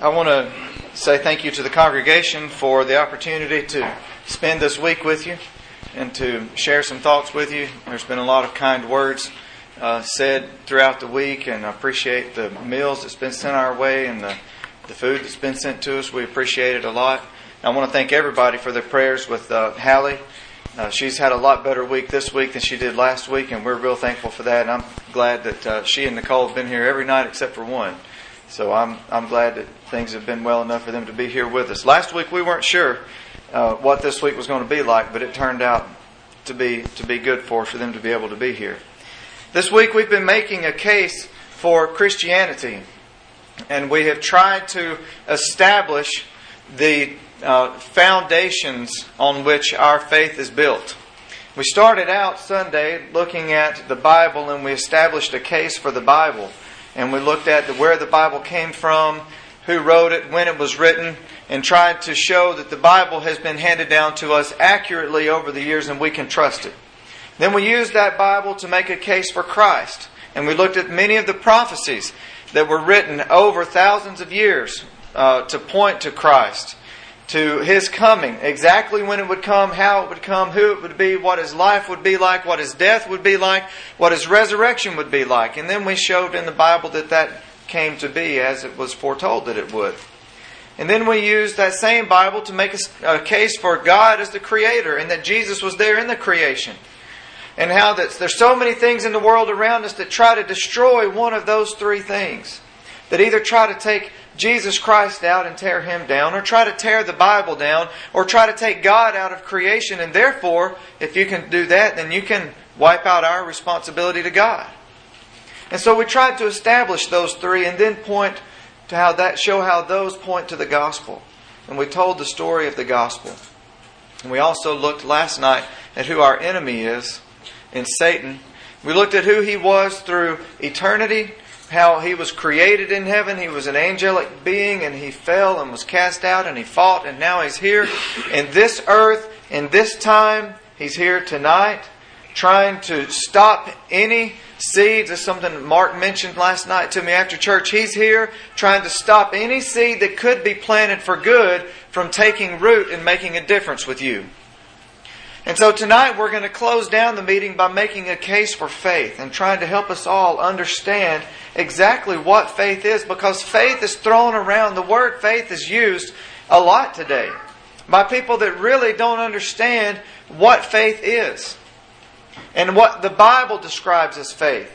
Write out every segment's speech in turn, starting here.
I want to say thank you to the congregation for the opportunity to spend this week with you and to share some thoughts with you. There's been a lot of kind words said throughout the week, and I appreciate the meals that's been sent our way and the food that's been sent to us. We appreciate it a lot. I want to thank everybody for their prayers with Hallie. She's had a lot better week this week than she did last week, and we're real thankful for that. And I'm glad that she and Nicole have been here every night except for one. So I'm glad that things have been well enough for them to be here with us. Last week we weren't sure what this week was going to be like, but it turned out to be good for them to be able to be here. This week we've been making a case for Christianity, and we have tried to establish the foundations on which our faith is built. We started out Sunday looking at the Bible, and we established a case for the Bible. And we looked at where the Bible came from, who wrote it, when it was written, and tried to show that the Bible has been handed down to us accurately over the years and we can trust it. Then we used that Bible to make a case for Christ. And we looked at many of the prophecies that were written over thousands of years to point to Christ, to His coming, exactly when it would come, how it would come, who it would be, what His life would be like, what His death would be like, what His resurrection would be like. And then we showed in the Bible that came to be as it was foretold that it would. And then we used that same Bible to make a case for God as the Creator, and that Jesus was there in the creation. And how there's so many things in the world around us that try to destroy one of those three things. That either try to take Jesus Christ out and tear Him down, or try to tear the Bible down, or try to take God out of creation. And therefore, if you can do that, then you can wipe out our responsibility to God. And so we tried to establish those three and then point to show how those point to the gospel. And we told the story of the gospel. And we also looked last night at who our enemy is in Satan. We looked at who he was through eternity, how he was created in heaven. He was an angelic being, and he fell and was cast out, and he fought, and now he's here in this earth, in this time. He's here tonight, trying to stop any seeds. That's something Mark mentioned last night to me after church. He's here trying to stop any seed that could be planted for good from taking root and making a difference with you. And so tonight we're going to close down the meeting by making a case for faith and trying to help us all understand exactly what faith is, because faith is thrown around. The word faith is used a lot today by people that really don't understand what faith is and what the Bible describes as faith.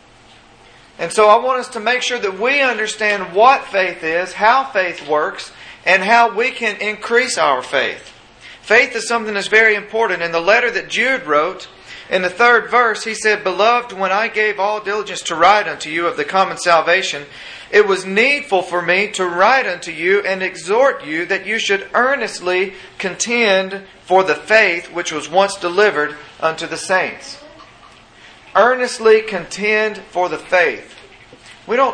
And so I want us to make sure that we understand what faith is, how faith works, and how we can increase our faith. Faith is something that's very important. In the letter that Jude wrote, in the 3rd verse, he said, "Beloved, when I gave all diligence to write unto you of the common salvation, it was needful for me to write unto you and exhort you that you should earnestly contend for the faith which was once delivered unto the saints." Earnestly contend for the faith. We don't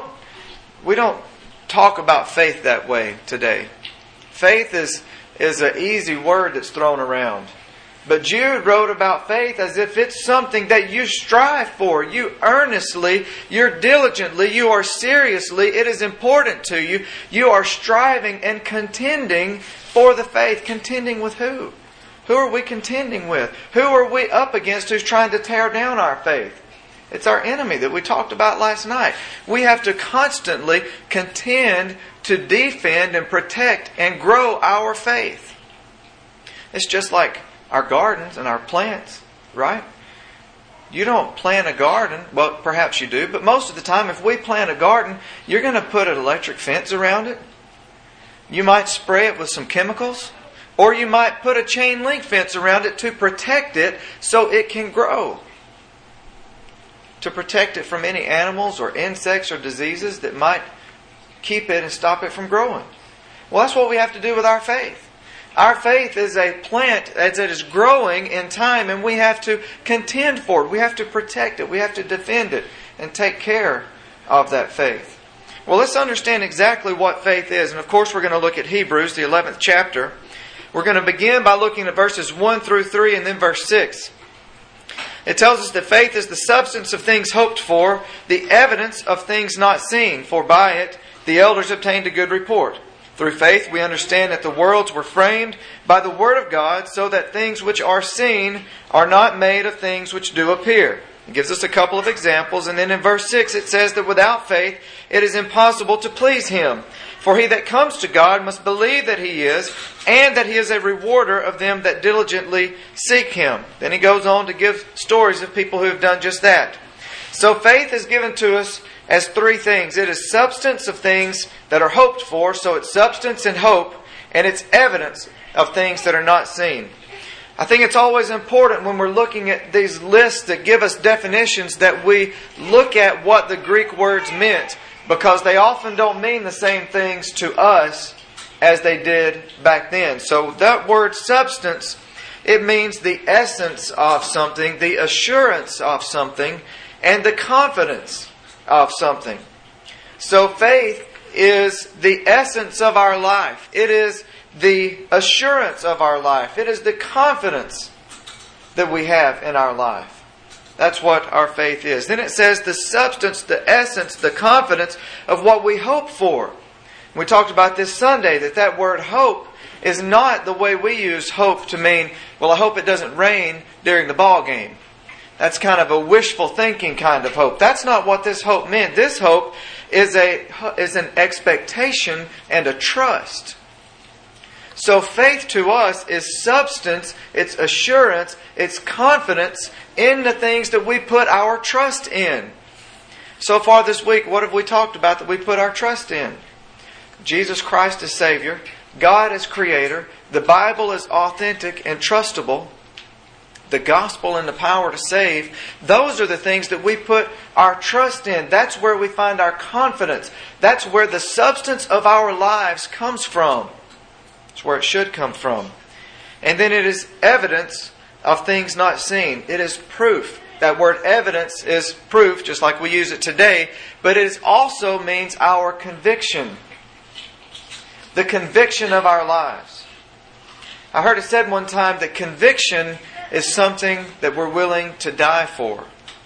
talk about faith that way today. Faith is an easy word that's thrown around. But Jude wrote about faith as if it's something that you strive for. You earnestly, you're diligently, you are seriously, it is important to you. You are striving and contending for the faith. Contending with who? Who are we contending with? Who are we up against who's trying to tear down our faith? It's our enemy that we talked about last night. We have to constantly contend to defend and protect and grow our faith. It's just like our gardens and our plants, right? You don't plant a garden. Well, perhaps you do, but most of the time if we plant a garden, you're going to put an electric fence around it. You might spray it with some chemicals, or you might put a chain link fence around it to protect it so it can grow. To protect it from any animals or insects or diseases that might keep it and stop it from growing. Well, that's what we have to do with our faith. Our faith is a plant as it is growing in time, and we have to contend for it. We have to protect it. We have to defend it and take care of that faith. Well, let's understand exactly what faith is. And of course, we're going to look at Hebrews, the 11th chapter. We're going to begin by looking at verses 1 through 3 and then verse 6. It tells us that faith is the substance of things hoped for, the evidence of things not seen. For by it the elders obtained a good report. Through faith we understand that the worlds were framed by the Word of God, so that things which are seen are not made of things which do appear. It gives us a couple of examples, and then in verse 6 it says that without faith it is impossible to please Him. For he that comes to God must believe that He is, and that He is a rewarder of them that diligently seek Him. Then he goes on to give stories of people who have done just that. So faith is given to us as three things. It is substance of things that are hoped for, so it's substance and hope, and it's evidence of things that are not seen. I think it's always important when we're looking at these lists that give us definitions that we look at what the Greek words meant, because they often don't mean the same things to us as they did back then. So that word substance, it means the essence of something, the assurance of something, and the confidence of something. So faith is the essence of our life. It is the assurance of our life. It is the confidence that we have in our life. That's what our faith is. Then it says the substance, the essence, the confidence of what we hope for. We talked about this Sunday that word hope is not the way we use hope to mean, well, I hope it doesn't rain during the ball game. That's kind of a wishful thinking kind of hope. That's not what this hope meant. This hope is an expectation and a trust. So faith to us is substance, it's assurance, it's confidence in the things that we put our trust in. So far this week, what have we talked about that we put our trust in? Jesus Christ is Savior. God is Creator. The Bible is authentic and trustable. The gospel and the power to save. Those are the things that we put our trust in. That's where we find our confidence. That's where the substance of our lives comes from. It's where it should come from. And then it is evidence of things not seen. It is proof. That word evidence is proof, just like we use it today, but it also means our conviction. The conviction of our lives. I heard it said one time that conviction is something that we're willing to die for.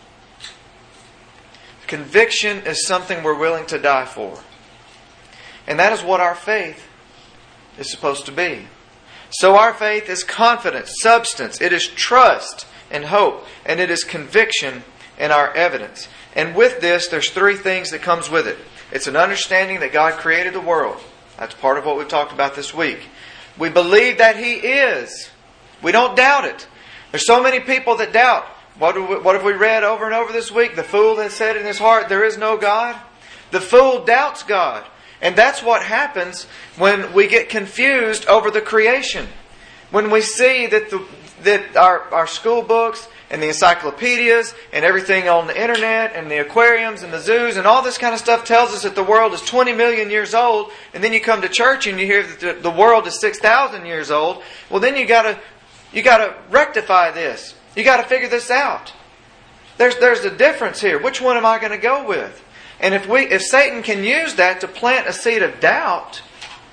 Conviction is something we're willing to die for. And that is what our faith is supposed to be. So our faith is confidence, substance. It is trust and hope. And it is conviction and our evidence. And with this, there's three things that comes with it. It's an understanding that God created the world. That's part of what we've talked about this week. We believe that He is. We don't doubt it. There's so many people that doubt. What have we read over and over this week? The fool has said in his heart, there is no God. The fool doubts God. And that's what happens when we get confused over the creation. When we see that our school books and the encyclopedias and everything on the internet and the aquariums and the zoos and all this kind of stuff tells us that the world is 20 million years old, and then you come to church and you hear that the world is 6,000 years old, well then you got to rectify this. You got to figure this out. There's a difference here. Which one am I going to go with? And if Satan can use that to plant a seed of doubt,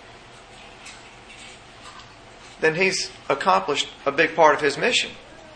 then he's accomplished a big part of his mission.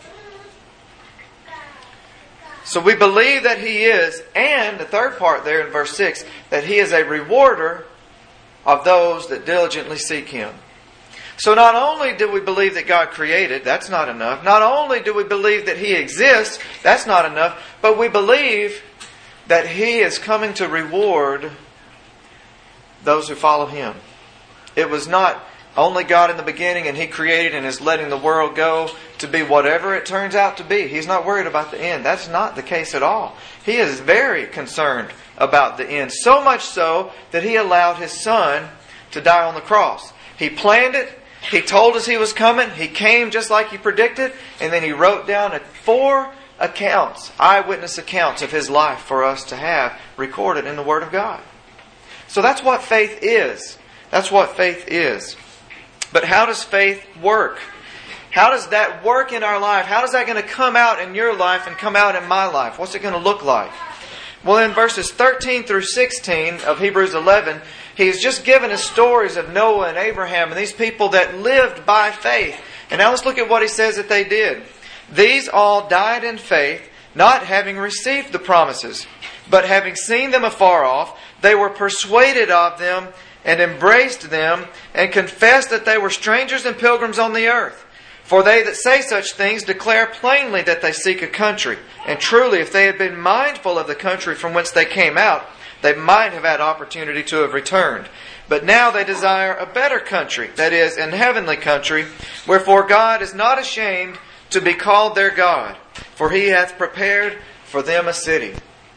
So we believe that He is, and the third part there in verse 6, that He is a rewarder of those that diligently seek Him. So not only do we believe that God created, that's not enough. Not only do we believe that He exists, that's not enough. But we believe that He is coming to reward those who follow Him. It was not only God in the beginning and He created and is letting the world go to be whatever it turns out to be. He's not worried about the end. That's not the case at all. He is very concerned about the end. So much so that He allowed His Son to die on the cross. He planned it. He told us He was coming. He came just like He predicted. And then He wrote down 4 accounts, eyewitness accounts of His life for us to have recorded in the Word of God. So that's what faith is. That's what faith is. But how does faith work? How does that work in our life? How is that going to come out in your life and come out in my life? What's it going to look like? Well, in verses 13 through 16 of Hebrews 11, he's just given us stories of Noah and Abraham and these people that lived by faith. And now let's look at what he says that they did. These all died in faith, not having received the promises, but having seen them afar off, they were persuaded of them and embraced them and confessed that they were strangers and pilgrims on the earth. For they that say such things declare plainly that they seek a country. And truly, if they had been mindful of the country from whence they came out, they might have had opportunity to have returned. But now they desire a better country, that is, an heavenly country, wherefore God is not ashamed to be called their God, for He hath prepared for them a city.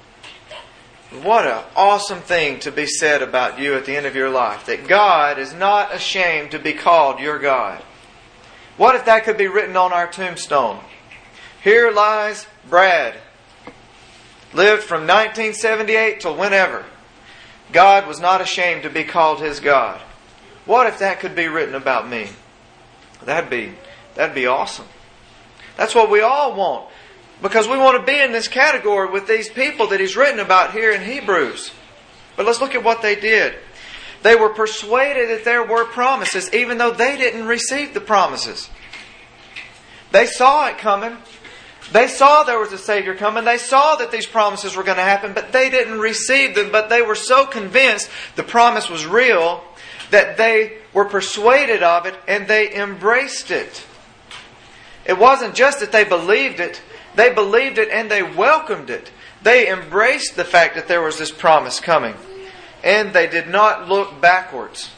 What an awesome thing to be said about you at the end of your life, that God is not ashamed to be called your God. What if that could be written on our tombstone? Here lies Brad. Lived from 1978 till whenever. God was not ashamed to be called His God. What if that could be written about me? That'd be awesome. That's what we all want. Because we want to be in this category with these people that He's written about here in Hebrews. But let's look at what they did. They were persuaded that there were promises, even though they didn't receive the promises. They saw it coming. They saw there was a Savior coming. They saw that these promises were going to happen, but they didn't receive them. But they were so convinced the promise was real that they were persuaded of it and they embraced it. It wasn't just that they believed it. They believed it and they welcomed it. They embraced the fact that there was this promise coming. And they did not look backwards.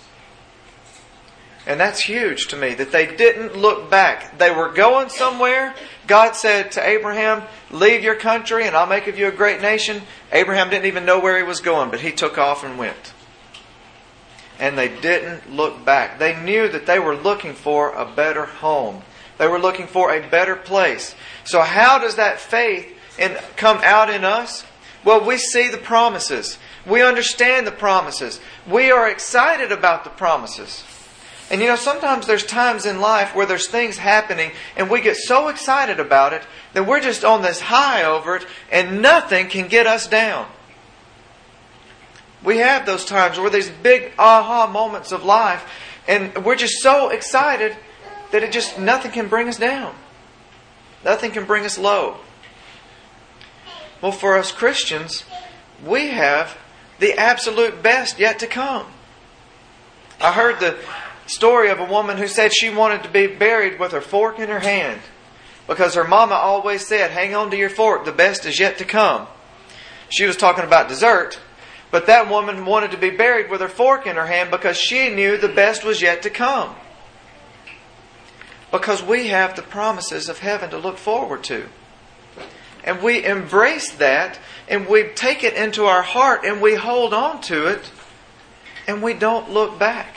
And that's huge to me, that they didn't look back. They were going somewhere. God said to Abraham, leave your country and I'll make of you a great nation. Abraham didn't even know where he was going, but he took off and went. And they didn't look back. They knew that they were looking for a better home. They were looking for a better place. So how does that faith come out in us? Well, we see the promises. We understand the promises. We are excited about the promises. And sometimes there's times in life where there's things happening and we get so excited about it that we're just on this high over it and nothing can get us down. We have those times where these big aha moments of life and we're just so excited that nothing can bring us down. Nothing can bring us low. Well, for us Christians, we have the absolute best yet to come. I heard the story of a woman who said she wanted to be buried with her fork in her hand because her mama always said, hang on to your fork, the best is yet to come. She was talking about dessert, but that woman wanted to be buried with her fork in her hand because she knew the best was yet to come. Because we have the promises of heaven to look forward to. And we embrace that and we take it into our heart and we hold on to it and we don't look back.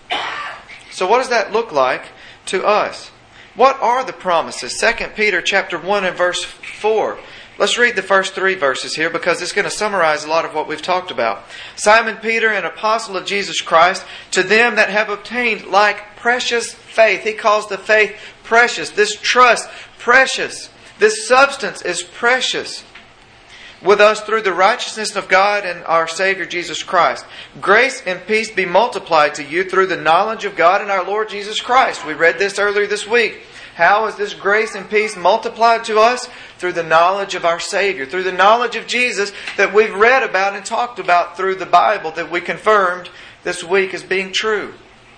So what does that look like to us? What are the promises? 2 Peter chapter 1 and verse 4. Let's read the first 3 verses here because it's going to summarize a lot of what we've talked about. Simon Peter, an apostle of Jesus Christ, to them that have obtained like precious faith. He calls the faith precious. This trust, precious. This substance is precious. With us through the righteousness of God and our Savior Jesus Christ. Grace and peace be multiplied to you through the knowledge of God and our Lord Jesus Christ. We read this earlier this week. How is this grace and peace multiplied to us? Through the knowledge of our Savior. Through the knowledge of Jesus that we've read about and talked about through the Bible that we confirmed this week as being true.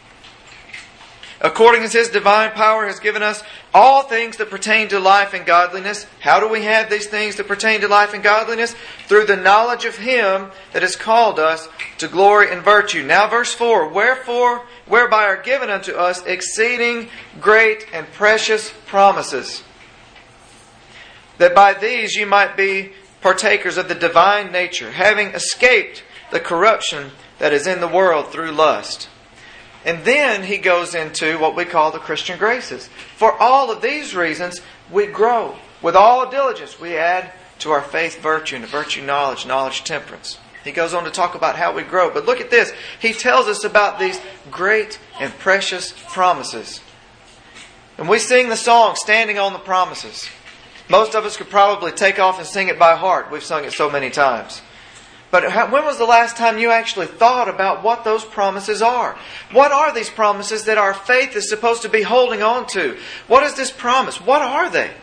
According as His divine power has given us all things that pertain to life and godliness. How do we have these things that pertain to life and godliness? Through the knowledge of Him that has called us to glory and virtue. Now verse 4. Wherefore, whereby are given unto us exceeding great and precious promises, that by these ye might be partakers of the divine nature, having escaped the corruption that is in the world through lust. And then he goes into what we call the Christian graces. For all of these reasons, we grow. With all diligence, we add to our faith virtue, and to virtue knowledge, knowledge temperance. He goes on to talk about how we grow. But look at this. He tells us about these great and precious promises. And we sing the song, Standing on the Promises. Most of us could probably take off and sing it by heart. We've sung it so many times. But when was the last time you actually thought about what those promises are? What are these promises that our faith is supposed to be holding on to? What is this promise? What are they?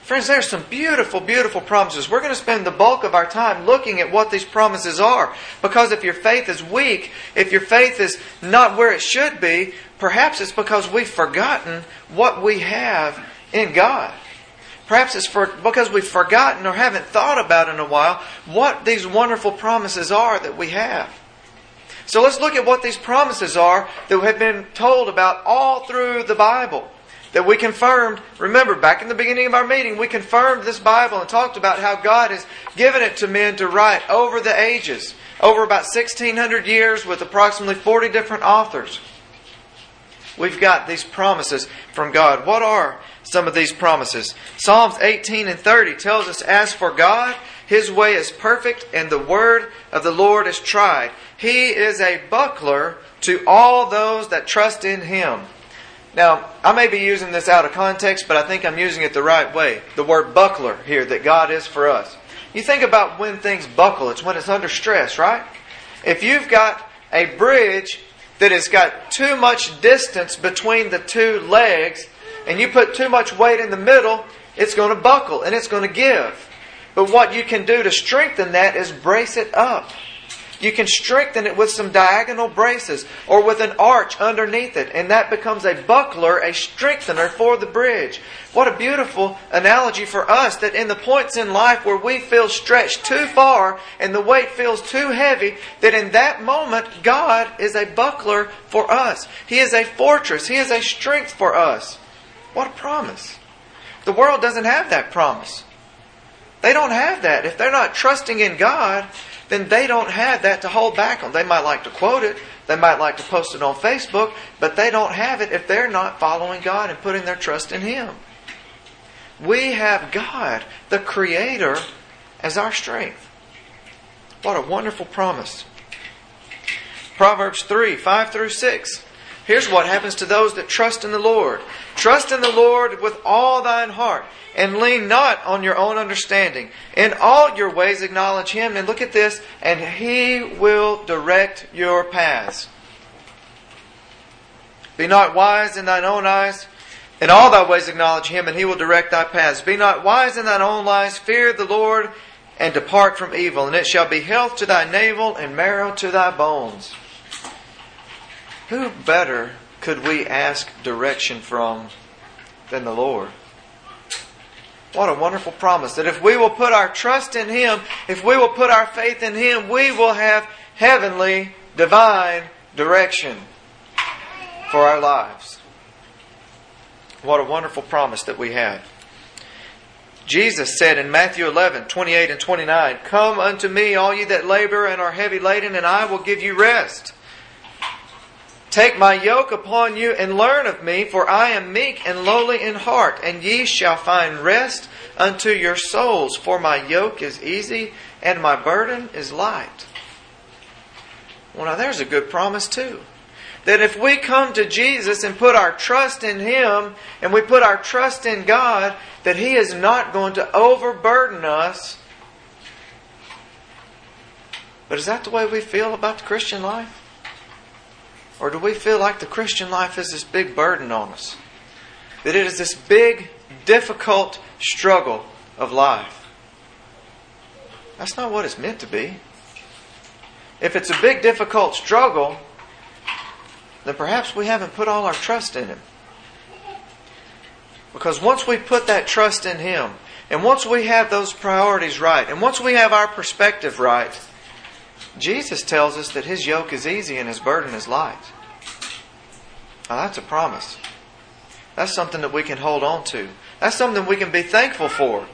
Friends, there's some beautiful, beautiful promises. We're going to spend the bulk of our time looking at what these promises are. Because if your faith is weak, if your faith is not where it should be, perhaps it's because we've forgotten what we have in God. Perhaps it's because we've forgotten or haven't thought about in a while what these wonderful promises are that we have. So let's look at what these promises are that have been told about all through the Bible. That we confirmed, remember back in the beginning of our meeting, we confirmed this Bible and talked about how God has given it to men to write over the ages. Over about 1,600 years with approximately 40 different authors. We've got these promises from God. What are some of these promises? Psalms 18 and 30 tells us, "As for God, His way is perfect, and the word of the Lord is tried. He is a buckler to all those that trust in Him." Now, I may be using this out of context, but I think I'm using it the right way. The word buckler here, that God is for us. You think about when things buckle. It's when it's under stress, right? If you've got a bridge that has got too much distance between the two legs, and you put too much weight in the middle, it's going to buckle and it's going to give. But what you can do to strengthen that is brace it up. You can strengthen it with some diagonal braces or with an arch underneath it. And that becomes a buckler, a strengthener for the bridge. What a beautiful analogy for us, that in the points in life where we feel stretched too far and the weight feels too heavy, that in that moment God is a buckler for us. He is a fortress. He is a strength for us. What a promise. The world doesn't have that promise. They don't have that. If they're not trusting in God, then they don't have that to hold back on. They might like to quote it. They might like to post it on Facebook. But they don't have it if they're not following God and putting their trust in Him. We have God, the Creator, as our strength. What a wonderful promise. Proverbs 3, 5 through 6. Here's what happens to those that trust in the Lord. Trust in the Lord with all thine heart, and lean not on your own understanding. In all your ways acknowledge Him. And look at this. And He will direct your paths. Be not wise in thine own eyes. In all thy ways acknowledge Him, and He will direct thy paths. Be not wise in thine own eyes. Fear the Lord, and depart from evil. And it shall be health to thy navel, and marrow to thy bones. Who better could we ask direction from than the Lord? What a wonderful promise. That if we will put our trust in Him, if we will put our faith in Him, we will have heavenly, divine direction for our lives. What a wonderful promise that we have. Jesus said in Matthew 11, 28 and 29, "Come unto me, all ye that labor and are heavy laden, and I will give you rest. Take my yoke upon you and learn of me, for I am meek and lowly in heart, and ye shall find rest unto your souls. For my yoke is easy and my burden is light." Well, now there's a good promise too. That if we come to Jesus and put our trust in Him, and we put our trust in God, that He is not going to overburden us. But is that the way we feel about the Christian life? Or do we feel like the Christian life is this big burden on us? That it is this big, difficult struggle of life? That's not what it's meant to be. If it's a big, difficult struggle, then perhaps we haven't put all our trust in Him. Because once we put that trust in Him, and once we have those priorities right, and once we have our perspective right, Jesus tells us that His yoke is easy and His burden is light. Now that's a promise. That's something that we can hold on to. That's something we can be thankful for.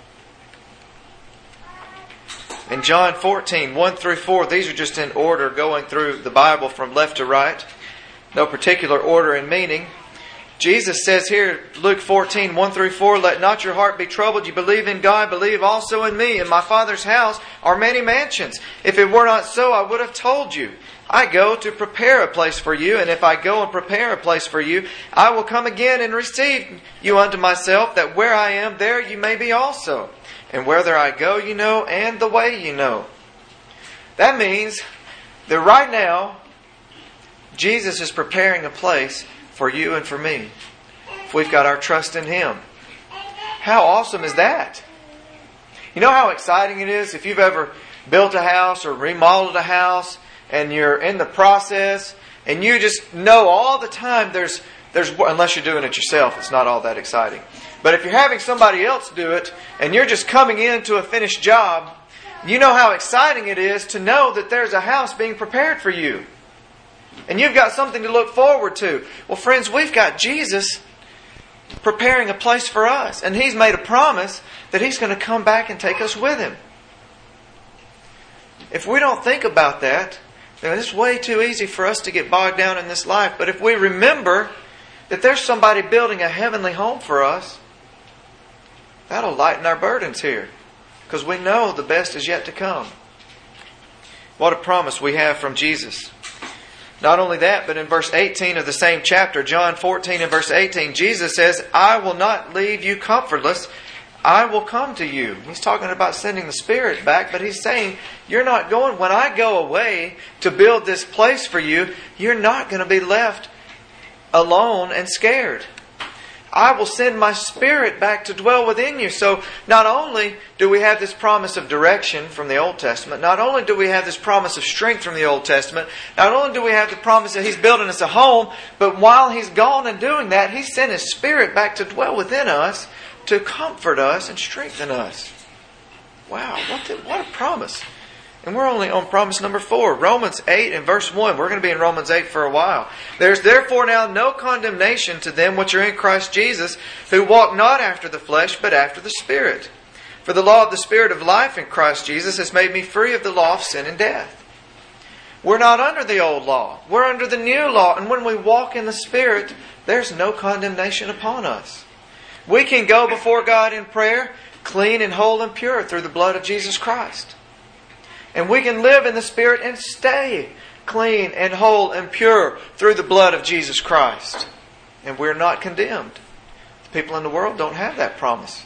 In John 14, 1 through 4, these are just in order going through the Bible from left to right. No particular order in meaning. Jesus says here, Luke 14, 1 through 4, "Let not your heart be troubled. You believe in God, believe also in me. In my Father's house are many mansions. If it were not so, I would have told you. I go to prepare a place for you. And if I go and prepare a place for you, I will come again and receive you unto myself, that where I am, there you may be also. And whither I go, you know, and the way you know." That means that right now, Jesus is preparing a place for you and for me, if we've got our trust in Him. How awesome is that? You know how exciting it is if you've ever built a house or remodeled a house and you're in the process and you just know all the time there's unless you're doing it yourself, it's not all that exciting. But if you're having somebody else do it and you're just coming into a finished job, you know how exciting it is to know that there's a house being prepared for you. And you've got something to look forward to. Well, friends, we've got Jesus preparing a place for us. And He's made a promise that He's going to come back and take us with Him. If we don't think about that, then it's way too easy for us to get bogged down in this life. But if we remember that there's somebody building a heavenly home for us, that'll lighten our burdens here. Because we know the best is yet to come. What a promise we have from Jesus. Not only that, but in verse 18 of the same chapter, John 14 and verse 18, Jesus says, I will not leave you comfortless. I will come to you. He's talking about sending the Spirit back, but He's saying, you're not going, when I go away to build this place for you, you're not going to be left alone and scared. I will send my Spirit back to dwell within you. So not only do we have this promise of direction from the Old Testament, not only do we have this promise of strength from the Old Testament, not only do we have the promise that He's building us a home, but while He's gone and doing that, He sent His Spirit back to dwell within us to comfort us and strengthen us. Wow, what a promise. And we're only on promise number 4. Romans 8 and verse 1. We're going to be in Romans 8 for a while. There's therefore now no condemnation to them which are in Christ Jesus, who walk not after the flesh, but after the Spirit. For the law of the Spirit of life in Christ Jesus has made me free of the law of sin and death. We're not under the old law. We're under the new law. And when we walk in the Spirit, there's no condemnation upon us. We can go before God in prayer, clean and whole and pure through the blood of Jesus Christ. And we can live in the Spirit and stay clean and whole and pure through the blood of Jesus Christ. And we're not condemned. The people in the world don't have that promise.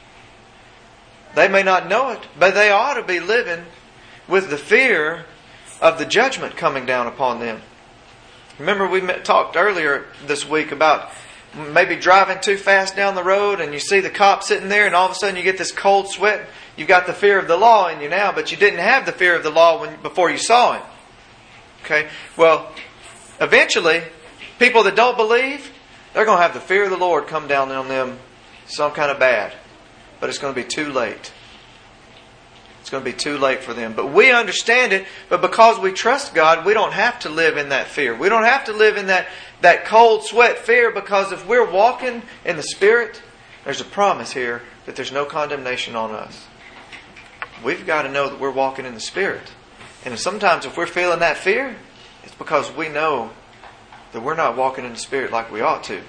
They may not know it, but they ought to be living with the fear of the judgment coming down upon them. Remember we talked earlier this week about maybe driving too fast down the road and you see the cop sitting there and all of a sudden you get this cold sweat. You've got the fear of the law in you now, but you didn't have the fear of the law before you saw Him. Okay? Well, eventually, people that don't believe, they're going to have the fear of the Lord come down on them some kind of bad. But it's going to be too late. It's going to be too late for them. But we understand it, but because we trust God, we don't have to live in that fear. We don't have to live in that cold sweat fear, because if we're walking in the Spirit, there's a promise here that there's no condemnation on us. We've got to know that we're walking in the Spirit. And sometimes if we're feeling that fear, it's because we know that we're not walking in the Spirit like we ought to.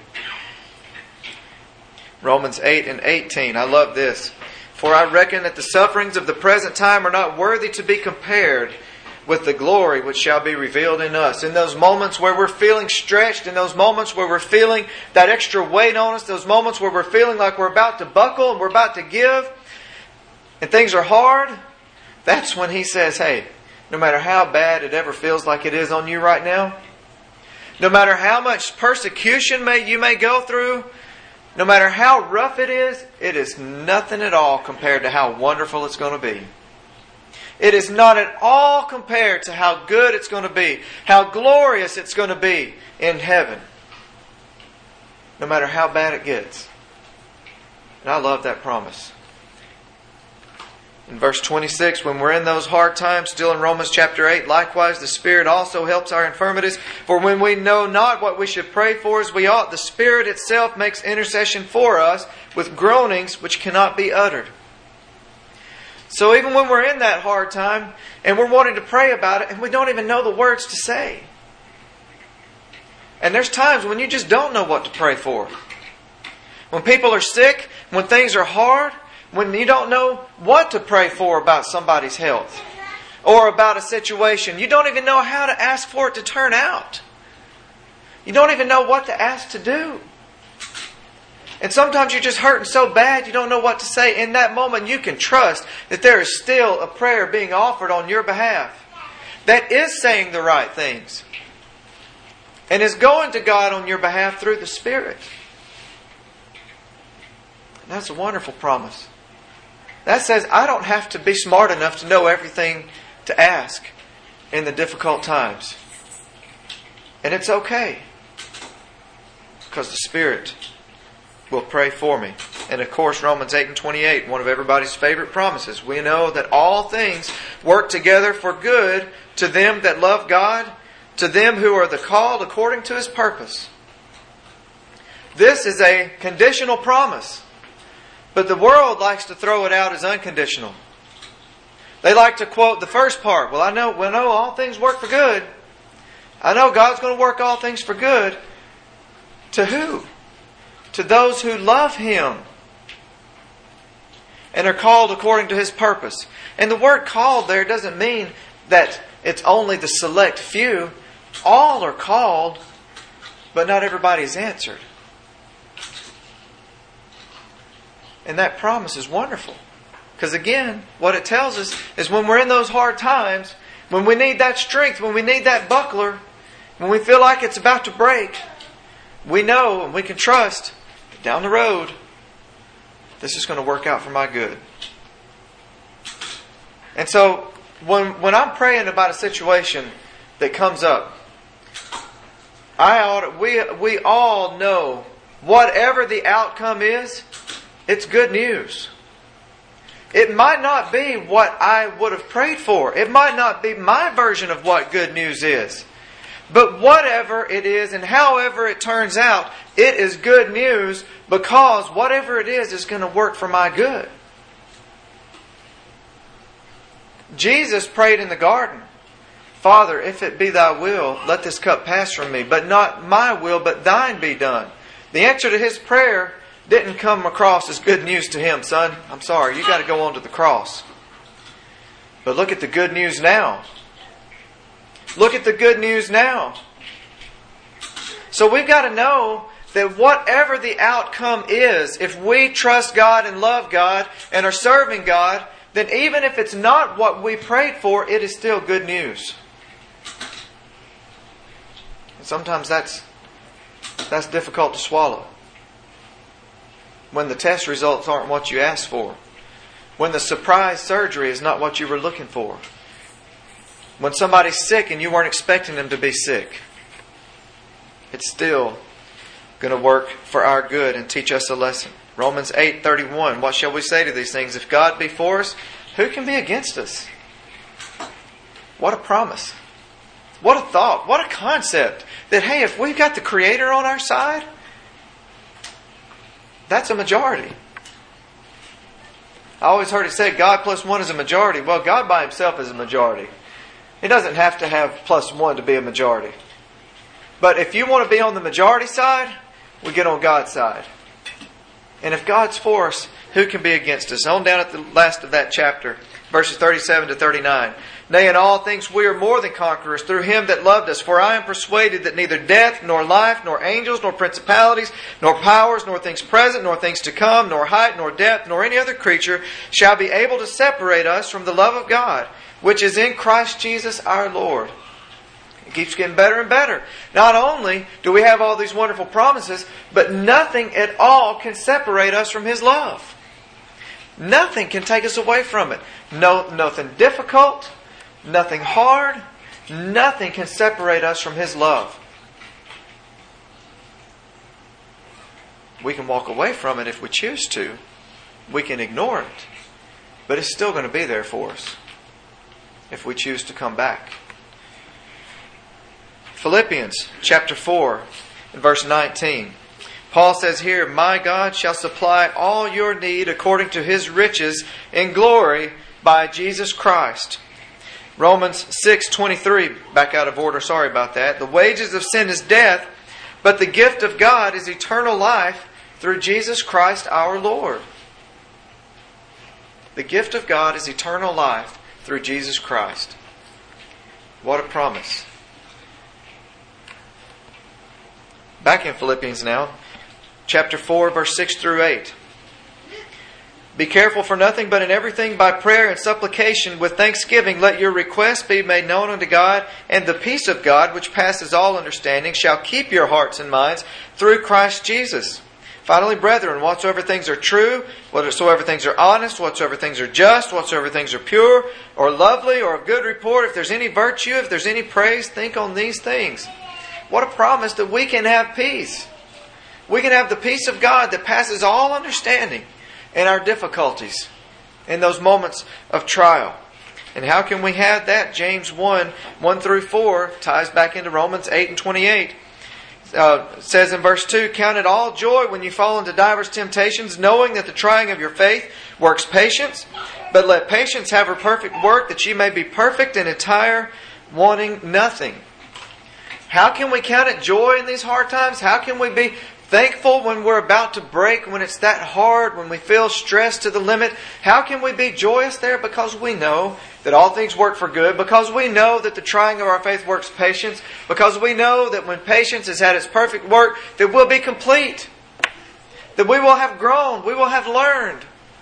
Romans 8 and 18. I love this. For I reckon that the sufferings of the present time are not worthy to be compared with the glory which shall be revealed in us. In those moments where we're feeling stretched, in those moments where we're feeling that extra weight on us, those moments where we're feeling like we're about to buckle and we're about to give, and things are hard, that's when He says, hey, no matter how bad it ever feels like it is on you right now, no matter how much persecution you may go through, no matter how rough it is nothing at all compared to how wonderful it's going to be. It is not at all compared to how good it's going to be, how glorious it's going to be in heaven. No matter how bad it gets. And I love that promise. In verse 26, when we're in those hard times, still in Romans chapter 8, likewise the Spirit also helps our infirmities. For when we know not what we should pray for as we ought, the Spirit itself makes intercession for us with groanings which cannot be uttered. So even when we're in that hard time and we're wanting to pray about it and we don't even know the words to say. And there's times when you just don't know what to pray for. When people are sick, when things are hard, when you don't know what to pray for about somebody's health or about a situation. You don't even know how to ask for it to turn out. You don't even know what to ask to do. And sometimes you're just hurting so bad you don't know what to say. In that moment you can trust that there is still a prayer being offered on your behalf that is saying the right things and is going to God on your behalf through the Spirit. That's a wonderful promise. That says I don't have to be smart enough to know everything to ask in the difficult times. And it's okay. Because the Spirit will pray for me. And of course, Romans 8:28, one of everybody's favorite promises. We know that all things work together for good to them that love God, to them who are the called according to His purpose. This is a conditional promise. But the world likes to throw it out as unconditional. They like to quote the first part. Well, I know all things work for good. I know God's going to work all things for good. To who? To those who love Him and are called according to His purpose. And the word called there doesn't mean that it's only the select few. All are called, but not everybody is answered. And that promise is wonderful. Because again, what it tells us is when we're in those hard times, when we need that strength, when we need that buckler, when we feel like it's about to break, we know and we can trust that down the road, this is going to work out for my good. And so, when I'm praying about a situation that comes up, we all know whatever the outcome is, it's good news. It might not be what I would have prayed for. It might not be my version of what good news is. But whatever it is and however it turns out, it is good news because whatever it is going to work for my good. Jesus prayed in the garden, Father, if it be Thy will, let this cup pass from me. But not my will, but Thine be done. The answer to His prayer didn't come across as good news to him. Son, I'm sorry, you got to go on to the cross. But look at the good news now. Look at the good news now. So we've got to know that whatever the outcome is, if we trust God and love God and are serving God, then even if it's not what we prayed for, it is still good news. And sometimes that's difficult to swallow. When the test results aren't what you asked for. When the surprise surgery is not what you were looking for. When somebody's sick and you weren't expecting them to be sick. It's still going to work for our good and teach us a lesson. Romans 8:31. What shall we say to these things? If God be for us, who can be against us? What a promise. What a thought. What a concept. That hey, if we've got the Creator on our side, that's a majority. I always heard it said God plus one is a majority. Well, God by Himself is a majority. He doesn't have to have plus one to be a majority. But if you want to be on the majority side, we get on God's side. And if God's for us, who can be against us? On down at the last of that chapter, verses 37 to 39. Nay, in all things we are more than conquerors through Him that loved us. For I am persuaded that neither death, nor life, nor angels, nor principalities, nor powers, nor things present, nor things to come, nor height, nor depth, nor any other creature shall be able to separate us from the love of God, which is in Christ Jesus our Lord. It keeps getting better and better. Not only do we have all these wonderful promises, but nothing at all can separate us from His love. Nothing can take us away from it. Nothing difficult, nothing hard, nothing can separate us from His love. We can walk away from it if we choose to. We can ignore it. But it's still going to be there for us if we choose to come back. Philippians chapter 4 and verse 19. Paul says here, My God shall supply all your need according to His riches in glory by Jesus Christ. Romans 6:23, back out of order, sorry about that. The wages of sin is death, but the gift of God is eternal life through Jesus Christ our Lord. The gift of God is eternal life through Jesus Christ. What a promise. Back in Philippians now, chapter 4, verse 6 through 8. Be careful for nothing, but in everything by prayer and supplication with thanksgiving let your requests be made known unto God, and the peace of God, which passes all understanding, shall keep your hearts and minds through Christ Jesus. Finally, brethren, whatsoever things are true, whatsoever things are honest, whatsoever things are just, whatsoever things are pure, or lovely, or of good report, if there's any virtue, if there's any praise, think on these things. What a promise that we can have peace. We can have the peace of God that passes all understanding in our difficulties, in those moments of trial. And how can we have that? James 1:1-4 ties back into Romans 8:28. Says in verse 2, count it all joy when you fall into divers temptations, knowing that the trying of your faith works patience. But let patience have her perfect work, that ye may be perfect and entire, wanting nothing. How can we count it joy in these hard times? How can we be thankful when we're about to break, when it's that hard, when we feel stressed to the limit? How can we be joyous there? Because we know that all things work for good. Because we know that the trying of our faith works patience. Because we know that when patience has had its perfect work, that we'll be complete. That we will have grown. We will have learned.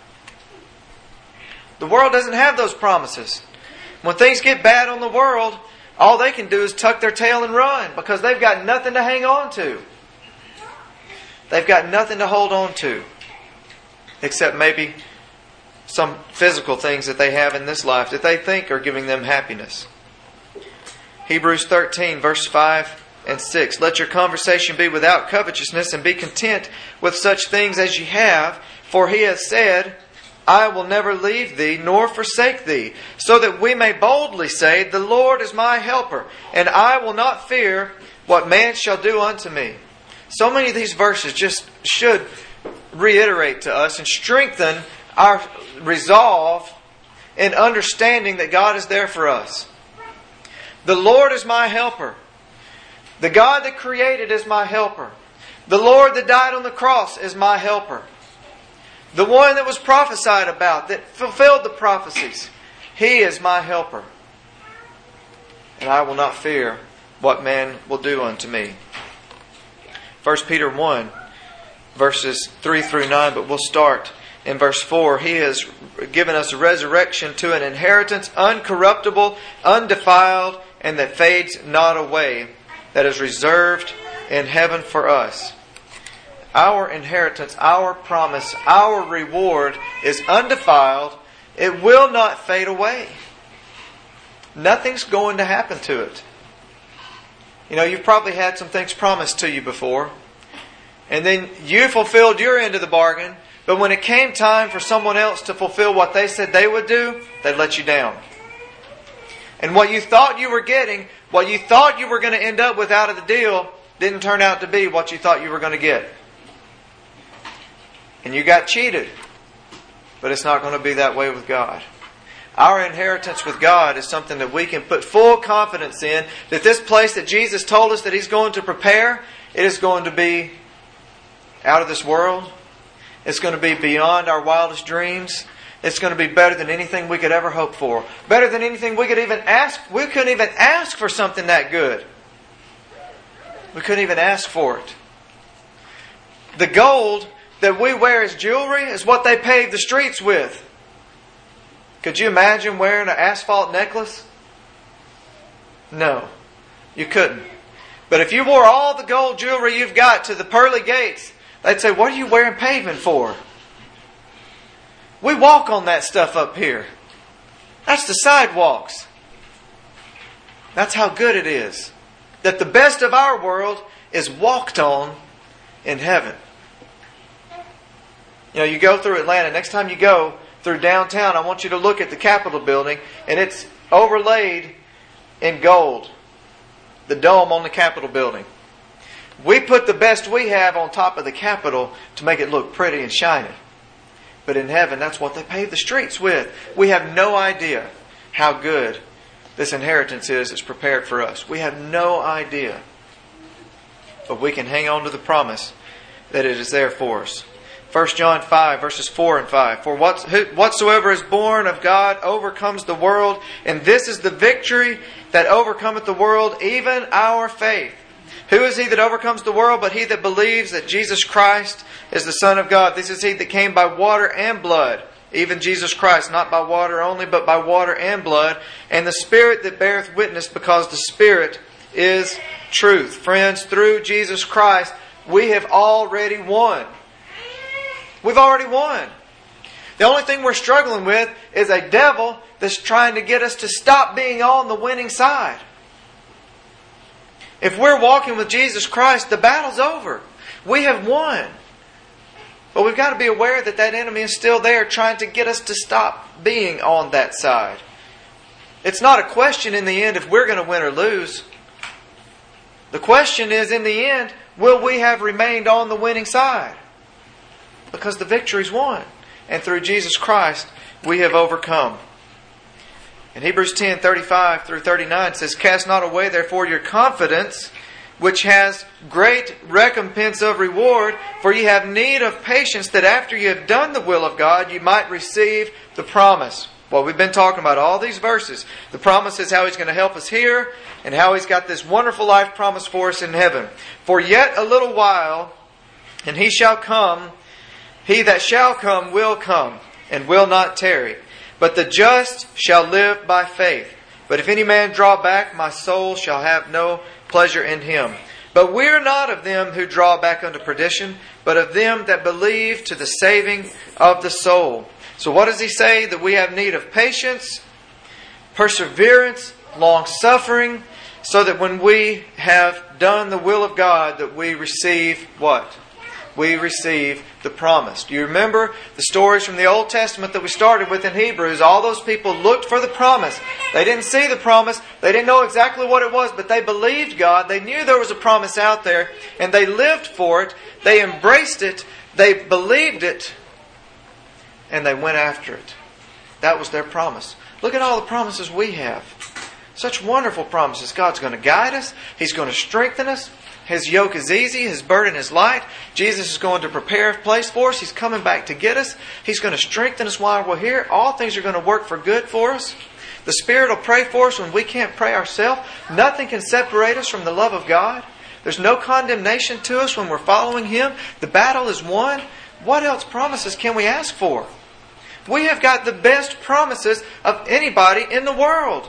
The world doesn't have those promises. When things get bad on the world, all they can do is tuck their tail and run, because they've got nothing to hang on to. They've got nothing to hold on to, except maybe some physical things that they have in this life that they think are giving them happiness. Hebrews 13, verse 5 and 6. Let your conversation be without covetousness, and be content with such things as ye have. For he has said, I will never leave thee, nor forsake thee. So that we may boldly say, the Lord is my helper, and I will not fear what man shall do unto me. So many of these verses just should reiterate to us and strengthen our resolve in understanding that God is there for us. The Lord is my helper. The God that created is my helper. The Lord that died on the cross is my helper. The one that was prophesied about, that fulfilled the prophecies, He is my helper. And I will not fear what man will do unto me. 1 Peter 1, verses 3-9, but we'll start in verse 4. He has given us a resurrection to an inheritance uncorruptible, undefiled, and that fades not away, that is reserved in heaven for us. Our inheritance, our promise, our reward is undefiled. It will not fade away. Nothing's going to happen to it. You know, you've probably had some things promised to you before. And then you fulfilled your end of the bargain. But when it came time for someone else to fulfill what they said they would do, they let you down. And what you thought you were getting, what you thought you were going to end up with out of the deal, didn't turn out to be what you thought you were going to get. And you got cheated. But it's not going to be that way with God. Our inheritance with God is something that we can put full confidence in, that this place that Jesus told us that He's going to prepare, it is going to be out of this world. It's going to be beyond our wildest dreams. It's going to be better than anything we could ever hope for. Better than anything we could even ask. We couldn't even ask for something that good. We couldn't even ask for it. The gold that we wear as jewelry is what they paved the streets with. Could you imagine wearing an asphalt necklace? No, you couldn't. But if you wore all the gold jewelry you've got to the pearly gates, they'd say, what are you wearing pavement for? We walk on that stuff up here. That's the sidewalks. That's how good it is. That the best of our world is walked on in heaven. You know, you go through Atlanta. Next time you go through downtown, I want you to look at the Capitol building, and it's overlaid in gold. The dome on the Capitol building. We put the best we have on top of the Capitol to make it look pretty and shiny. But in heaven, that's what they paved the streets with. We have no idea how good this inheritance is that's prepared for us. We have no idea. But we can hang on to the promise that it is there for us. 1 John 5, verses 4 and 5. For whatsoever is born of God overcomes the world, and this is the victory that overcometh the world, even our faith. Who is he that overcomes the world but he that believes that Jesus Christ is the Son of God? This is he that came by water and blood, even Jesus Christ, not by water only, but by water and blood, and the Spirit that beareth witness, because the Spirit is truth. Friends, through Jesus Christ, we have already won. We've already won. The only thing we're struggling with is a devil that's trying to get us to stop being on the winning side. If we're walking with Jesus Christ, the battle's over. We have won. But we've got to be aware that that enemy is still there trying to get us to stop being on that side. It's not a question in the end if we're going to win or lose. The question is, in the end, will we have remained on the winning side? Because the victory's won. And through Jesus Christ, we have overcome. In Hebrews 10:35 through 39 it says, "Cast not away therefore your confidence, which has great recompense of reward, for ye have need of patience, that after you have done the will of God, you might receive the promise." Well, we've been talking about all these verses. The promise is how He's going to help us here, and how He's got this wonderful life promise for us in heaven. "For yet a little while, and He shall come, He that shall come will come, and will not tarry. But the just shall live by faith. But if any man draw back, my soul shall have no pleasure in him. But we are not of them who draw back unto perdition, but of them that believe to the saving of the soul." So what does he say? That we have need of patience, perseverance, long-suffering, so that when we have done the will of God, that we receive what? We receive the promise. Do you remember the stories from the Old Testament that we started with in Hebrews? All those people looked for the promise. They didn't see the promise. They didn't know exactly what it was, but they believed God. They knew there was a promise out there, and they lived for it. They embraced it. They believed it, and they went after it. That was their promise. Look at all the promises we have. Such wonderful promises. God's going to guide us. He's going to strengthen us. His yoke is easy. His burden is light. Jesus is going to prepare a place for us. He's coming back to get us. He's going to strengthen us while we're here. All things are going to work for good for us. The Spirit will pray for us when we can't pray ourselves. Nothing can separate us from the love of God. There's no condemnation to us when we're following Him. The battle is won. What else promises can we ask for? We have got the best promises of anybody in the world.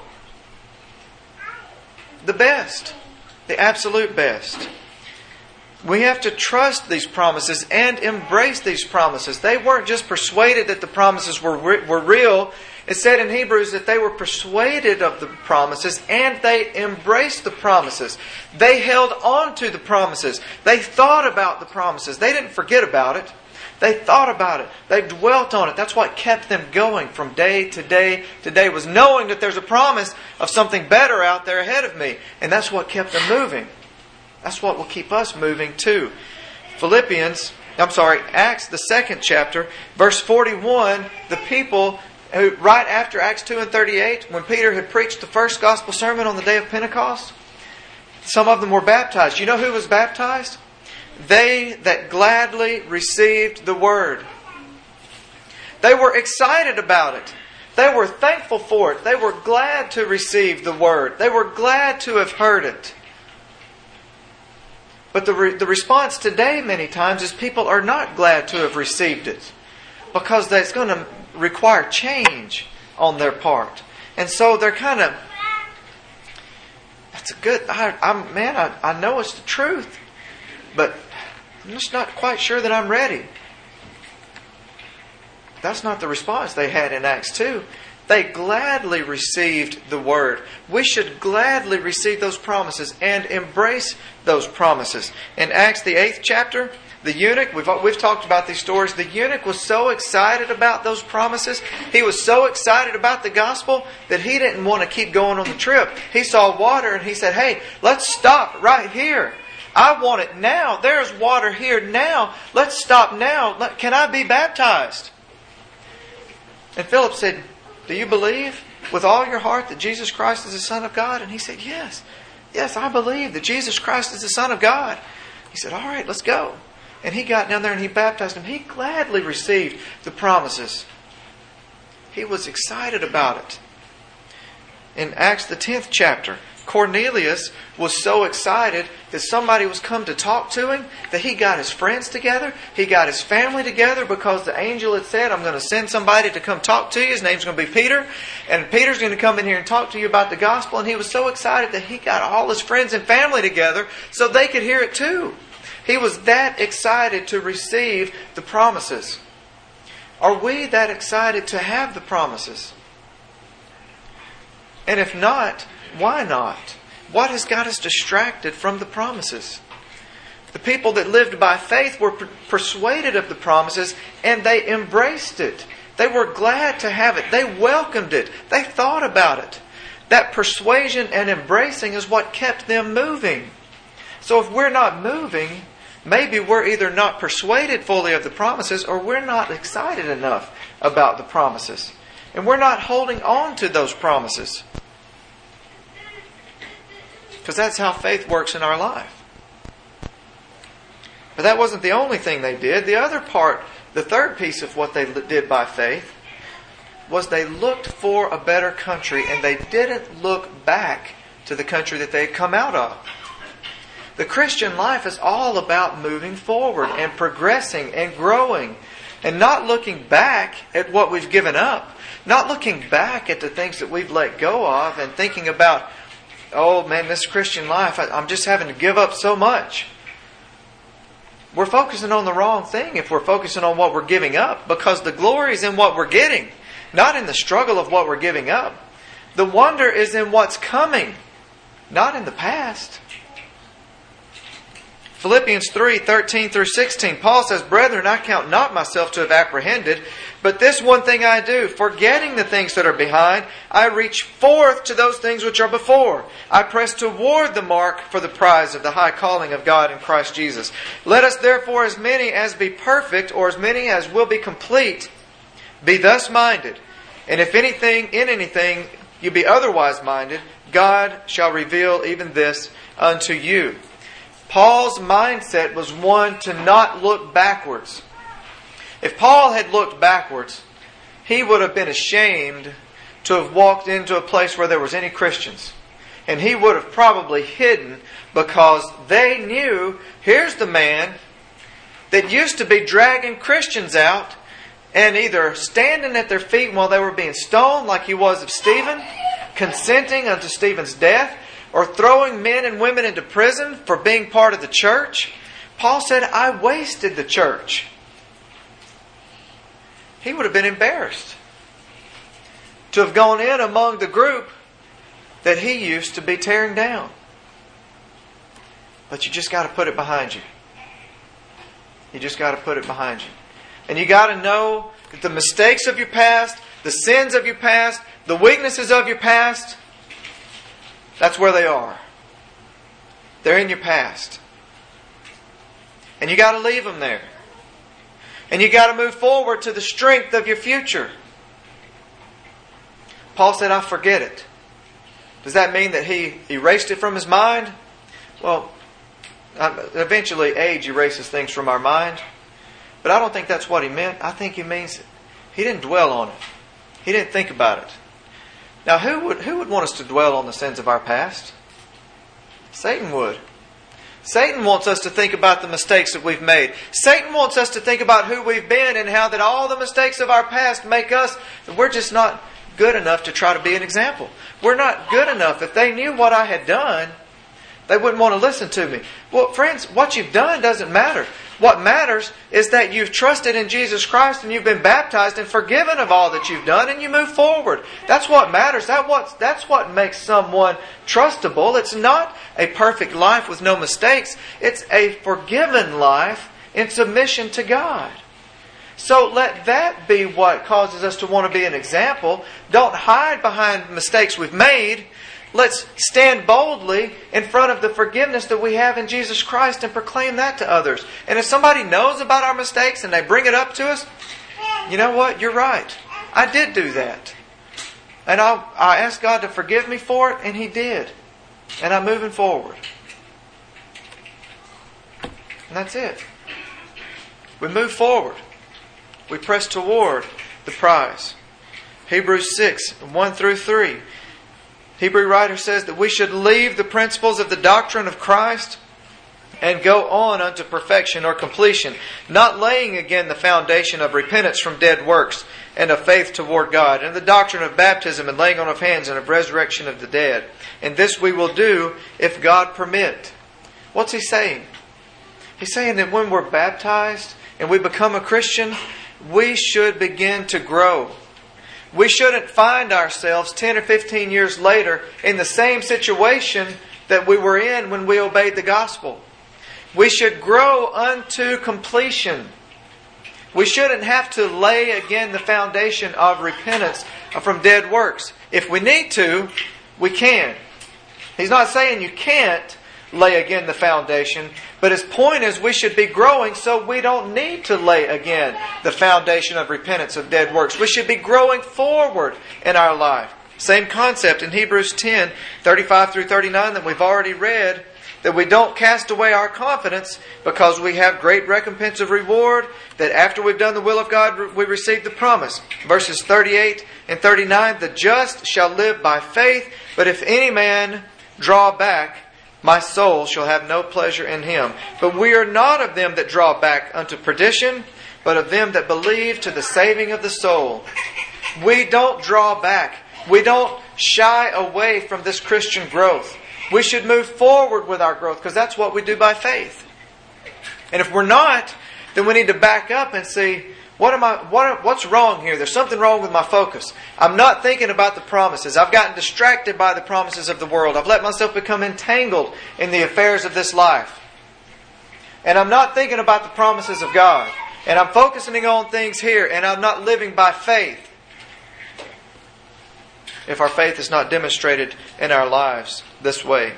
The best. The absolute best. We have to trust these promises and embrace these promises. They weren't just persuaded that the promises were real. It said in Hebrews that they were persuaded of the promises and they embraced the promises. They held on to the promises. They thought about the promises. They didn't forget about it. They thought about it. They dwelt on it. That's what kept them going from day to day to day, was knowing that there's a promise of something better out there ahead of me. And that's what kept them moving. That's what will keep us moving too. Acts, the 2nd chapter, verse 41, the people who, right after Acts 2 and 38, when Peter had preached the first gospel sermon on the day of Pentecost, some of them were baptized. You know who was baptized? They that gladly received the word. They were excited about it. They were thankful for it. They were glad to receive the word. They were glad to have heard it. But the response today many times is people are not glad to have received it, because it's going to require change on their part. And so they're kind of, that's a good, I know it's the truth, but I'm just not quite sure that I'm ready. That's not the response they had in Acts 2. They gladly received the word. We should gladly receive those promises and embrace those promises. In Acts, the 8th chapter, the eunuch, we've talked about these stories. The eunuch was so excited about those promises. He was so excited about the gospel that he didn't want to keep going on the trip. He saw water and he said, "Hey, let's stop right here. I want it now. There's water here now. Let's stop now. Can I be baptized?" And Philip said, "Do you believe with all your heart that Jesus Christ is the Son of God?" And he said, Yes, I believe that Jesus Christ is the Son of God." He said, "All right, let's go." And he got down there and he baptized him. He gladly received the promises. He was excited about it. In Acts, the 10th chapter, Cornelius was so excited that somebody was come to talk to him that he got his friends together. He got his family together because the angel had said, "I'm going to send somebody to come talk to you. His name's going to be Peter. And Peter's going to come in here and talk to you about the gospel." And he was so excited that he got all his friends and family together so they could hear it too. He was that excited to receive the promises. Are we that excited to have the promises? And if not, why not? What has got us distracted from the promises? The people that lived by faith were persuaded of the promises and they embraced it. They were glad to have it. They welcomed it. They thought about it. That persuasion and embracing is what kept them moving. So if we're not moving, maybe we're either not persuaded fully of the promises or we're not excited enough about the promises. And we're not holding on to those promises. Because that's how faith works in our life. But that wasn't the only thing they did. The other part, the third piece of what they did by faith, was they looked for a better country and they didn't look back to the country that they had come out of. The Christian life is all about moving forward and progressing and growing and not looking back at what we've given up, not looking back at the things that we've let go of and thinking about, oh man, this Christian life, I'm just having to give up so much. We're focusing on the wrong thing if we're focusing on what we're giving up, because the glory is in what we're getting, not in the struggle of what we're giving up. The wonder is in what's coming, not in the past. Philippians 3:13-16, Paul says, "Brethren, I count not myself to have apprehended, but this one thing I do, forgetting the things that are behind, I reach forth to those things which are before. I press toward the mark for the prize of the high calling of God in Christ Jesus. Let us therefore, as many as be perfect, or as many as will be complete, be thus minded. And if in anything you be otherwise minded, God shall reveal even this unto you." Paul's mindset was one to not look backwards. If Paul had looked backwards, he would have been ashamed to have walked into a place where there was any Christians. And he would have probably hidden, because they knew, here's the man that used to be dragging Christians out and either standing at their feet while they were being stoned like he was of Stephen, consenting unto Stephen's death, or throwing men and women into prison for being part of the church. Paul said, I wasted the church. He would have been embarrassed to have gone in among the group that he used to be tearing down. But you just got to put it behind you. You just got to put it behind you. And you got to know that the mistakes of your past, the sins of your past, the weaknesses of your past, that's where they are. They're in your past. And you got to leave them there. And you got to move forward to the strength of your future. Paul said, I forget it. Does that mean that he erased it from his mind? Well, eventually age erases things from our mind. But I don't think that's what he meant. I think he means he didn't dwell on it. He didn't think about it. Now, who would want us to dwell on the sins of our past? Satan would. Satan wants us to think about the mistakes that we've made. Satan wants us to think about who we've been and how that all the mistakes of our past make us, we're just not good enough to try to be an example. We're not good enough. If they knew what I had done, they wouldn't want to listen to me. Well, friends, what you've done doesn't matter. What matters is that you've trusted in Jesus Christ and you've been baptized and forgiven of all that you've done, and you move forward. That's what matters. That's what makes someone trustable. It's not a perfect life with no mistakes. It's a forgiven life in submission to God. So let that be what causes us to want to be an example. Don't hide behind mistakes we've made. Let's stand boldly in front of the forgiveness that we have in Jesus Christ and proclaim that to others. And if somebody knows about our mistakes and they bring it up to us, you know what? You're right. I did do that. And I asked God to forgive me for it, and He did. And I'm moving forward. And that's it. We move forward. We press toward the prize. Hebrews 6, 1-3. Hebrew writer says that we should leave the principles of the doctrine of Christ and go on unto perfection or completion, not laying again the foundation of repentance from dead works and of faith toward God, and the doctrine of baptism and laying on of hands and of resurrection of the dead. And this we will do if God permit. What's he saying? He's saying that when we're baptized and we become a Christian, we should begin to grow. We shouldn't find ourselves 10 or 15 years later in the same situation that we were in when we obeyed the gospel. We should grow unto completion. We shouldn't have to lay again the foundation of repentance from dead works. If we need to, we can. He's not saying you can't lay again the foundation, but his point is we should be growing so we don't need to lay again the foundation of repentance of dead works. We should be growing forward in our life. Same concept in Hebrews 10, 35 through 39 that we've already read, that we don't cast away our confidence because we have great recompense of reward, that after we've done the will of God, we receive the promise. Verses 38 and 39, the just shall live by faith, but if any man draw back, my soul shall have no pleasure in him. But we are not of them that draw back unto perdition, but of them that believe to the saving of the soul. We don't draw back. We don't shy away from this Christian growth. We should move forward with our growth because that's what we do by faith. And if we're not, then we need to back up and see, what's wrong here? There's something wrong with my focus. I'm not thinking about the promises. I've gotten distracted by the promises of the world. I've let myself become entangled in the affairs of this life. And I'm not thinking about the promises of God. And I'm focusing on things here, and I'm not living by faith. If our faith is not demonstrated in our lives this way.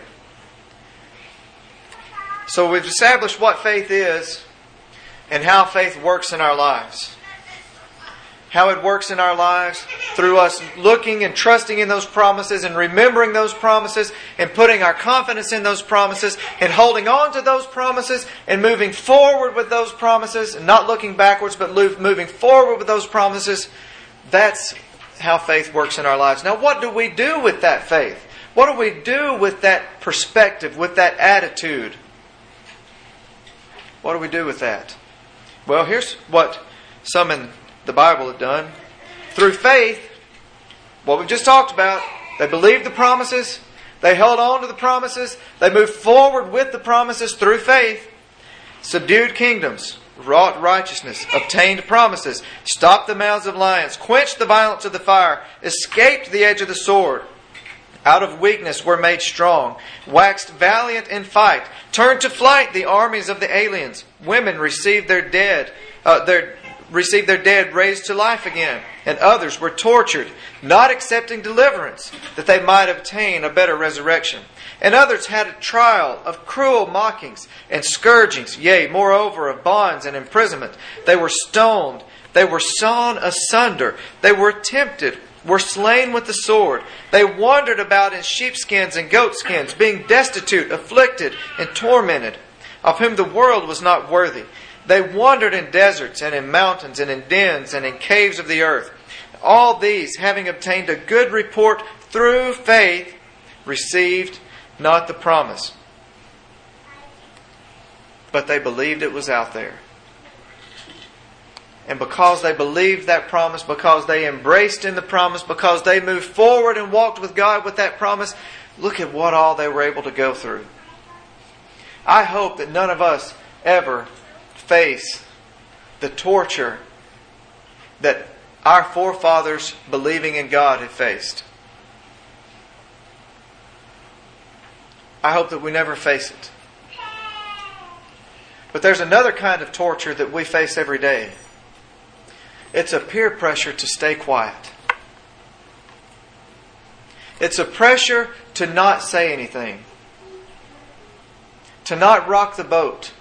So we've established what faith is and how faith works in our lives. How it works in our lives through us looking and trusting in those promises and remembering those promises and putting our confidence in those promises and holding on to those promises and moving forward with those promises and not looking backwards but moving forward with those promises. That's how faith works in our lives. Now, what do we do with that faith? What do we do with that perspective, with that attitude? What do we do with that? Well, here's what some in the Bible have done. Through faith, what we've just talked about, they believed the promises, they held on to the promises, they moved forward with the promises through faith, subdued kingdoms, wrought righteousness, obtained promises, stopped the mouths of lions, quenched the violence of the fire, escaped the edge of the sword, out of weakness were made strong, waxed valiant in fight, turned to flight the armies of the aliens. Women received their dead raised to life again, and others were tortured, not accepting deliverance, that they might obtain a better resurrection. And others had a trial of cruel mockings and scourgings, yea, moreover, of bonds and imprisonment. They were stoned, they were sawn asunder, they were tempted, were slain with the sword. They wandered about in sheepskins and goatskins, being destitute, afflicted, and tormented, of whom the world was not worthy. They wandered in deserts and in mountains and in dens and in caves of the earth. All these, having obtained a good report through faith, received not the promise. But they believed it was out there. And because they believed that promise, because they embraced in the promise, because they moved forward and walked with God with that promise, look at what all they were able to go through. I hope that none of us ever face the torture that our forefathers believing in God had faced. I hope that we never face it. But there's another kind of torture that we face every day. It's a peer pressure to stay quiet. It's a pressure to not say anything. To not rock the boat.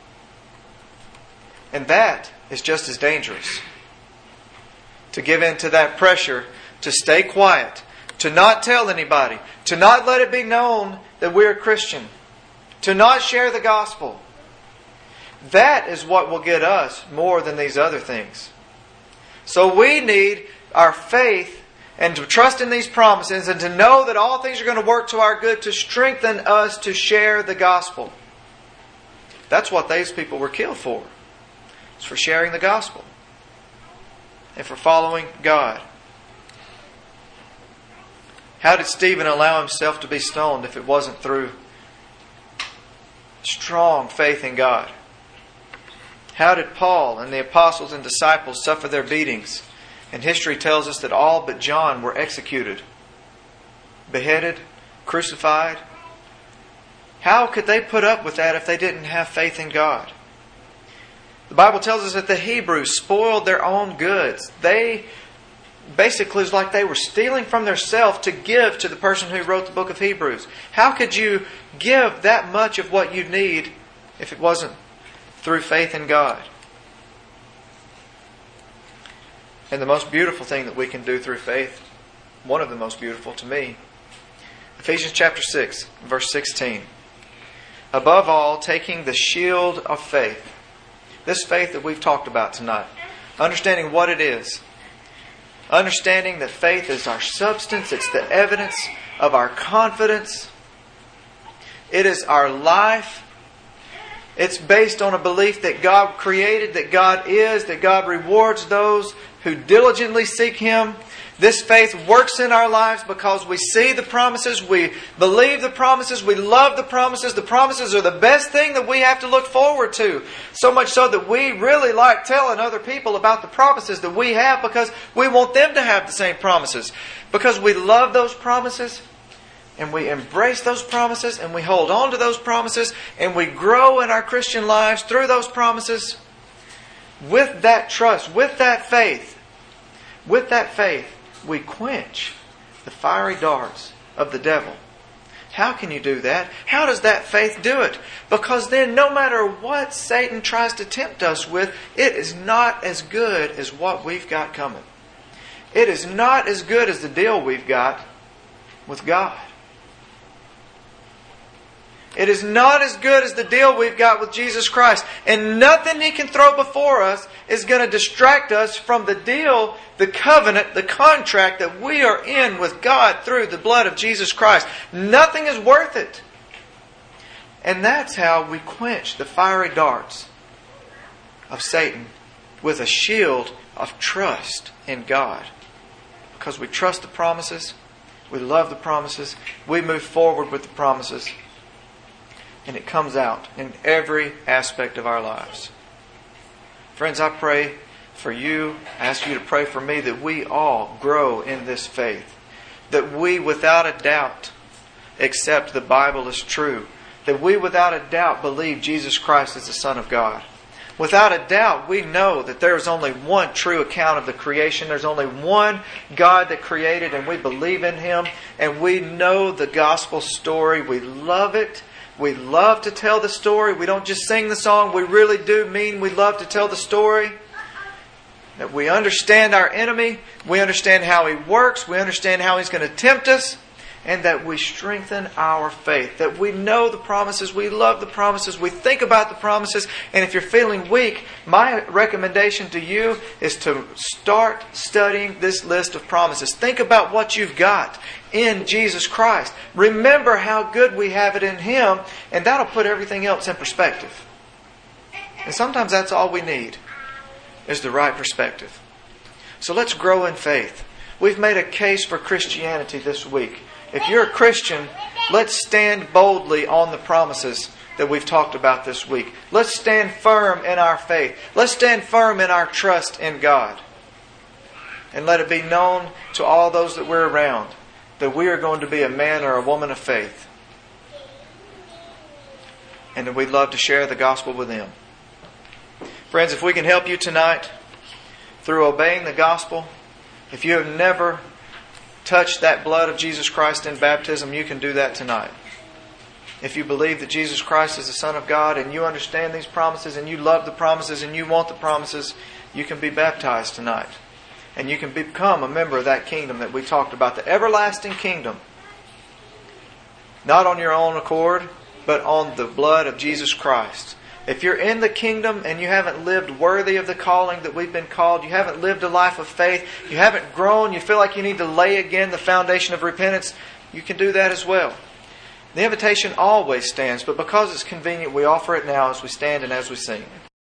And that is just as dangerous. To give in to that pressure, to stay quiet, to not tell anybody, to not let it be known that we're a Christian, to not share the gospel. That is what will get us more than these other things. So we need our faith and to trust in these promises and to know that all things are going to work to our good to strengthen us to share the gospel. That's what these people were killed for. It's for sharing the gospel and for following God. How did Stephen allow himself to be stoned if it wasn't through strong faith in God? How did Paul and the apostles and disciples suffer their beatings? And history tells us that all but John were executed, beheaded, crucified. How could they put up with that if they didn't have faith in God? The Bible tells us that the Hebrews spoiled their own goods. They basically, it was like they were stealing from themselves to give to the person who wrote the book of Hebrews. How could you give that much of what you need if it wasn't through faith in God? And the most beautiful thing that we can do through faith, one of the most beautiful to me, Ephesians chapter 6, verse 16. Above all, taking the shield of faith. This faith that we've talked about tonight. Understanding what it is. Understanding that faith is our substance. It's the evidence of our confidence. It is our life. It's based on a belief that God created, that God is, that God rewards those who diligently seek Him. This faith works in our lives because we see the promises, we believe the promises, we love the promises. The promises are the best thing that we have to look forward to. So much so that we really like telling other people about the promises that we have because we want them to have the same promises. Because we love those promises and we embrace those promises and we hold on to those promises and we grow in our Christian lives through those promises. With that trust, with that faith, we quench the fiery darts of the devil. How can you do that? How does that faith do it? Because then no matter what Satan tries to tempt us with, it is not as good as what we've got coming. It is not as good as the deal we've got with God. It is not as good as the deal we've got with Jesus Christ. And nothing He can throw before us is going to distract us from the deal, the covenant, the contract that we are in with God through the blood of Jesus Christ. Nothing is worth it. And that's how we quench the fiery darts of Satan with a shield of trust in God. Because we trust the promises, we love the promises, we move forward with the promises. And it comes out in every aspect of our lives. Friends, I pray for you, I ask you to pray for me that we all grow in this faith. That we without a doubt accept the Bible as true. That we without a doubt believe Jesus Christ is the Son of God. Without a doubt, we know that there is only one true account of the creation. There's only one God that created and we believe in Him. And we know the gospel story. We love it. We love to tell the story. We don't just sing the song. We really do mean we love to tell the story. That we understand our enemy. We understand how he works. We understand how he's going to tempt us. And that we strengthen our faith. That we know the promises. We love the promises. We think about the promises. And if you're feeling weak, my recommendation to you is to start studying this list of promises. Think about what you've got in Jesus Christ. Remember how good we have it in Him. And that'll put everything else in perspective. And sometimes that's all we need, is the right perspective. So let's grow in faith. We've made a case for Christianity this week. If you're a Christian, let's stand boldly on the promises that we've talked about this week. Let's stand firm in our faith. Let's stand firm in our trust in God. And let it be known to all those that we're around that we are going to be a man or a woman of faith. And that we'd love to share the gospel with them. Friends, if we can help you tonight through obeying the gospel, if you have never touched that blood of Jesus Christ in baptism, you can do that tonight. If you believe that Jesus Christ is the Son of God and you understand these promises and you love the promises and you want the promises, you can be baptized tonight. And you can become a member of that kingdom that we talked about, the everlasting kingdom. Not on your own accord, but on the blood of Jesus Christ. If you're in the kingdom and you haven't lived worthy of the calling that we've been called, you haven't lived a life of faith, you haven't grown, you feel like you need to lay again the foundation of repentance, you can do that as well. The invitation always stands, but because it's convenient, we offer it now as we stand and as we sing.